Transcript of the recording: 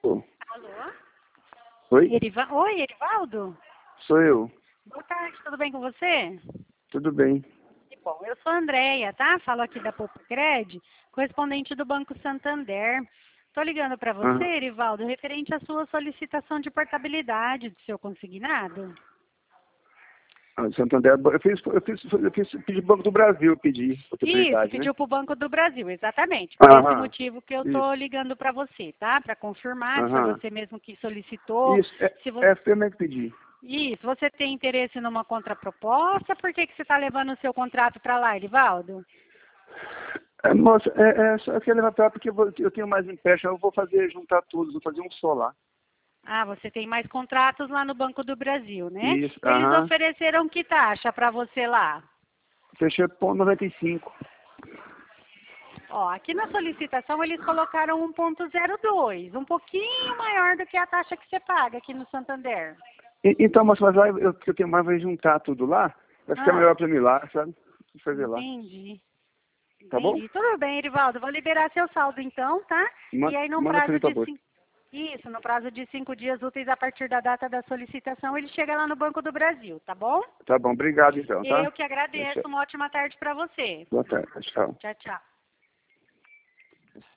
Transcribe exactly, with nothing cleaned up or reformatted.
Alô? Oi? Eriva... Oi, Erivaldo? Sou eu. Boa tarde, tudo bem com você? Tudo bem. Que bom, eu sou a Andréia, tá? Falo aqui da Popcred, correspondente do Banco Santander. Tô ligando para você, Ah, Erivaldo, referente à sua solicitação de portabilidade do seu consignado. ah, Santander, eu fiz, eu fiz, eu fiz, pedi Banco do Brasil, pedi Isso, possibilidade, né? pediu para o Banco do Brasil, exatamente. Por esse Aham, motivo que eu tô isso, ligando para você, tá? Para confirmar se foi aham. você mesmo que solicitou, Isso, é, se você... é eu mesmo que pedi. Isso, você tem interesse numa contraproposta? Por que que você está levando o seu contrato para lá, Erivaldo? É, moça, é, é, só eu queria levantar porque eu, vou- eu tenho mais empréstimo, eu vou fazer, juntar todos, vou fazer um só lá. Ah, você tem mais contratos lá no Banco do Brasil, né? Isso, Eles aham. ofereceram que taxa para você lá? Fechei por noventa e cinco. Ó, aqui na solicitação eles colocaram um ponto zero dois, um pouquinho maior do que a taxa que você paga aqui no Santander. E- Então, moça, mas lá eu, eu tenho mais, vou juntar tudo lá, vai ficar Ah, melhor pra mim lá, sabe? Vou fazer lá. entendi. Tá bom? Entendi. Tudo bem, Erivaldo. Vou liberar seu saldo então, tá? Ma- E aí no Manda pra prazo mim, por de favor. cinco... Isso, no prazo de cinco dias úteis a partir da data da solicitação, ele chega lá no Banco do Brasil, tá bom? Tá bom, obrigado então, tá? Eu que agradeço. Tchau. Uma ótima tarde para você. Boa tarde, tchau. Tchau, tchau.